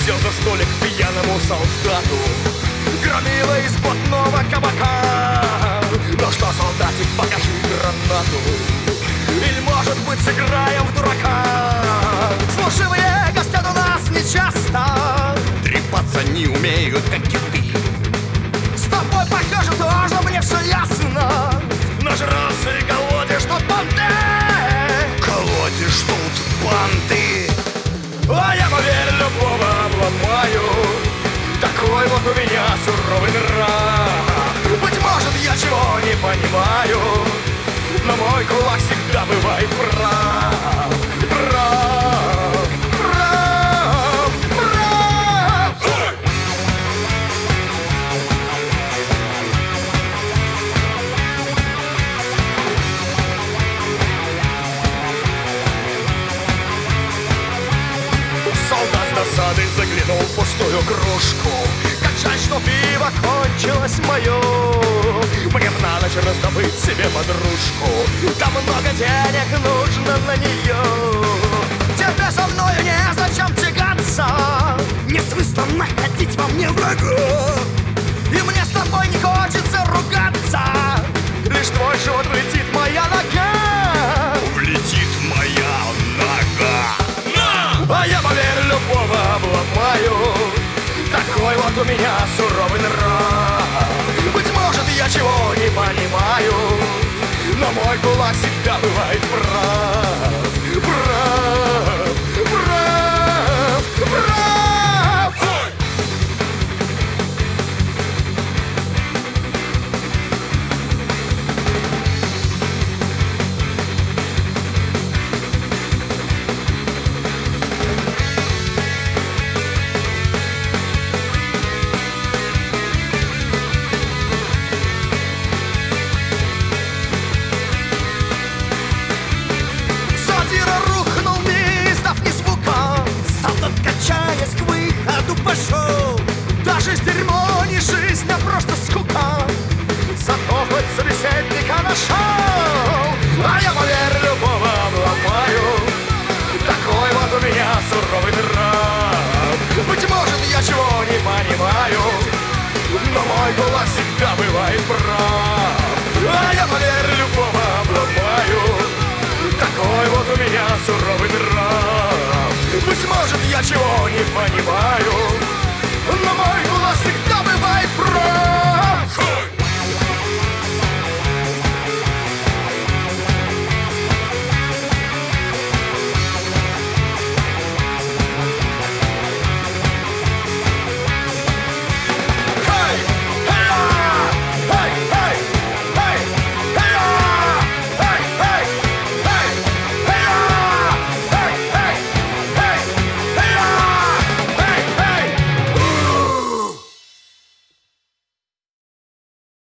сел за столик к пьяному солдату, громила из блатного кабака. Ну что, солдатик, покажи гранату, или, может быть, сыграем в дурака? Служивые гостят у нас нечасто, трепаться не умеют, как киты. С тобой, похоже, тоже мне все ясно. Нажрался и колотишь тут банты. Колотишь тут банты. А я, поверь, любого обломаю. Такой вот у меня суровый нрав. Быть может, я чего не понимаю, но мой кулак всегда бывает прав. Прав, прав, прав. Солдат с досадой заглянул в пустую кружку. Как жаль, что пиво кончилось мое. Мне б на ночь раздобыть себе подружку. Да много денег нужно на нее. Тебе со мною незачем тягаться. Не смысла находить во мне врага. И мне с тобой не хочется ругаться. Лишь твой живот влетит моя нога. Влетит моя нога. А я, поверь, любого обломаю. Такой вот у меня суровый нрав. Быть может, я чего не понимаю, но мой кулак всегда бывает прав. Прав, прав, прав. Сатира рухнул, не издав ни звука. Солдат, качаясь, к выходу пошел. Даже дерьмо не жизнь, а просто скука. Зато хоть собеседника нашел. А я, поверь, любого обломаю. Такой вот у меня суровый нрав. Быть может, я чего не понимаю, но мой кулак всегда бывает прав. А я, поверь, любого обломаю. Такой вот у меня суровый нрав. Быть может, я чего не понимаю,